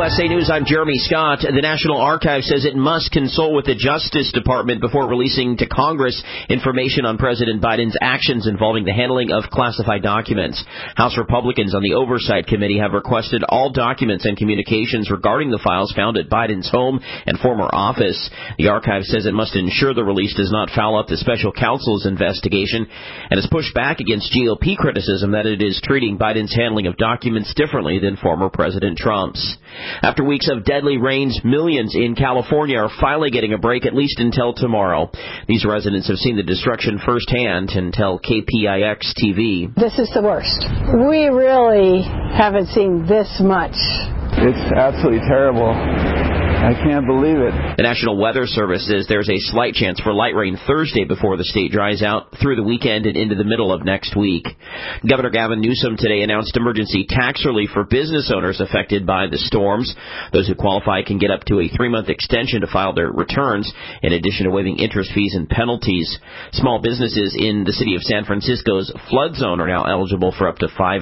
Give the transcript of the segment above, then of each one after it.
USA News, I'm Jeremy Scott. The National Archives says it must consult with the Justice Department before releasing to Congress information on President Biden's actions involving the handling of classified documents. House Republicans on the Oversight Committee have requested all documents and communications regarding the files found at Biden's home and former office. The archive says it must ensure the release does not foul up the special counsel's investigation and has pushed back against GOP criticism that it is treating Biden's handling of documents differently than former President Trump's. After weeks of deadly rains, millions in California are finally getting a break, at least until tomorrow. These residents have seen the destruction firsthand and tell KPIX TV. This is the worst. We really haven't seen this much. It's absolutely terrible. I can't believe it. The National Weather Service says there's a slight chance for light rain Thursday before the state dries out through the weekend and into the middle of next week. Governor Gavin Newsom today announced emergency tax relief for business owners affected by the storms. Those who qualify can get up to a 3-month extension to file their returns, in addition to waiving interest fees and penalties. Small businesses in the city of San Francisco's flood zone are now eligible for up to $5,000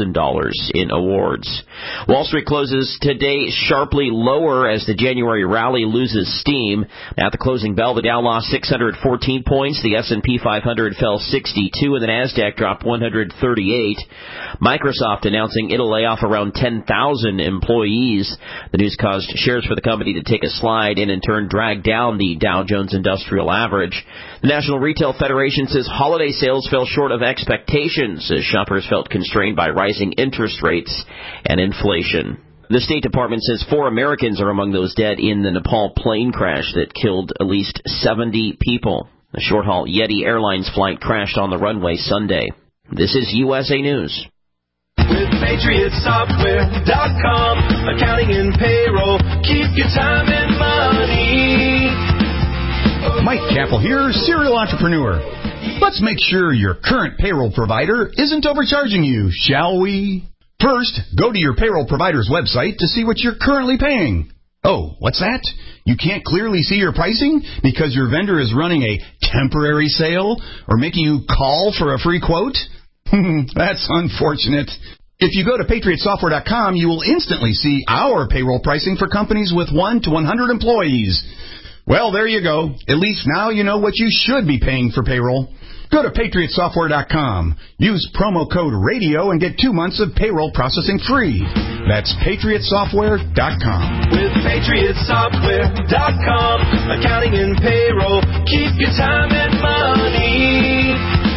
in awards. Wall Street closes today sharply lower as the January rally loses steam. At the closing bell, the Dow lost 614 points, the S&P 500 fell 62, and the Nasdaq dropped 138. Microsoft announcing it'll lay off around 10,000 employees. The news caused shares for the company to take a slide and in turn drag down the Dow Jones Industrial Average. The National Retail Federation says holiday sales fell short of expectations as shoppers felt constrained by rising interest rates and inflation. The State Department says 4 Americans are among those dead in the Nepal plane crash that killed at least 70 people. A short-haul Yeti Airlines flight crashed on the runway Sunday. This is USA News. With PatriotSoftware.com, accounting and payroll, keep your time and money. Mike Chappell here, serial entrepreneur. Let's make sure your current payroll provider isn't overcharging you, shall we? First, go to your payroll provider's website to see what you're currently paying. Oh, what's that? You can't clearly see your pricing because your vendor is running a temporary sale or making you call for a free quote? That's unfortunate. If you go to PatriotSoftware.com, you will instantly see our payroll pricing for companies with 1 to 100 employees. Well, there you go. At least now you know what you should be paying for payroll. Go to PatriotSoftware.com. Use promo code RADIO and get 2 months of payroll processing free. That's PatriotSoftware.com. With PatriotSoftware.com, accounting and payroll, keep your time and money.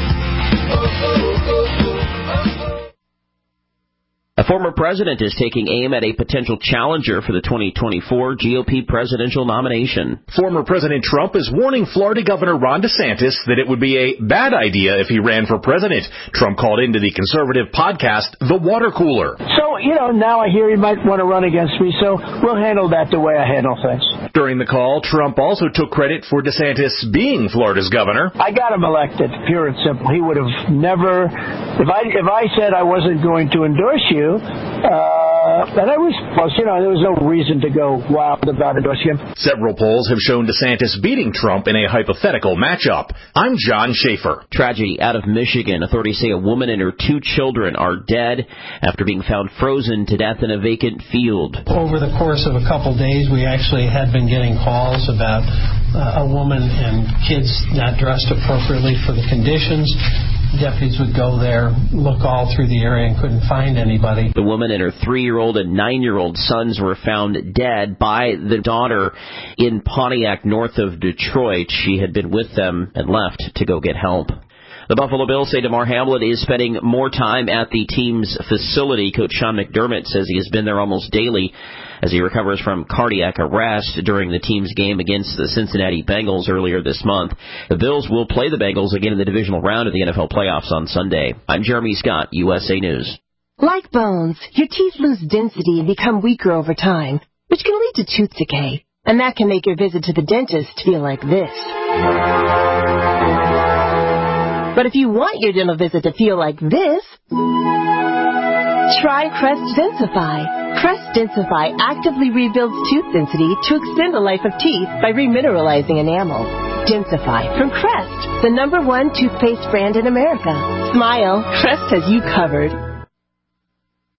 A former president is taking aim at a potential challenger for the 2024 GOP presidential nomination. Former President Trump is warning Florida Governor Ron DeSantis that it would be a bad idea if he ran for president. Trump called into the conservative podcast The Water Cooler. So, now I hear he might want to run against me, so we'll handle that the way I handle things. During the call, Trump also took credit for DeSantis being Florida's governor. I got him elected, pure and simple. He would have never, if I said I wasn't going to endorse you, and I was close, there was no reason to go wild about endorsing him. Several polls have shown DeSantis beating Trump in a hypothetical matchup. I'm John Schaefer. Tragedy out of Michigan. Authorities say a woman and her 2 children are dead after being found frozen to death in a vacant field. Over the course of a couple days, we actually had been getting calls about a woman and kids not dressed appropriately for the conditions. Deputies would go there, look all through the area, and couldn't find anybody. The woman and her 3-year-old and 9-year-old sons were found dead by the daughter in Pontiac, north of Detroit. She had been with them and left to go get help. The Buffalo Bills say DeMar Hamlin is spending more time at the team's facility. Coach Sean McDermott says he has been there almost daily as he recovers from cardiac arrest during the team's game against the Cincinnati Bengals earlier this month. The Bills will play the Bengals again in the divisional round of the NFL playoffs on Sunday. I'm Jeremy Scott, USA News. Like bones, your teeth lose density and become weaker over time, which can lead to tooth decay. And that can make your visit to the dentist feel like this. But if you want your dental visit to feel like this, try Crest Densify. Crest Densify actively rebuilds tooth density to extend the life of teeth by remineralizing enamel. Densify from Crest, the #1 toothpaste brand in America. Smile, Crest has you covered.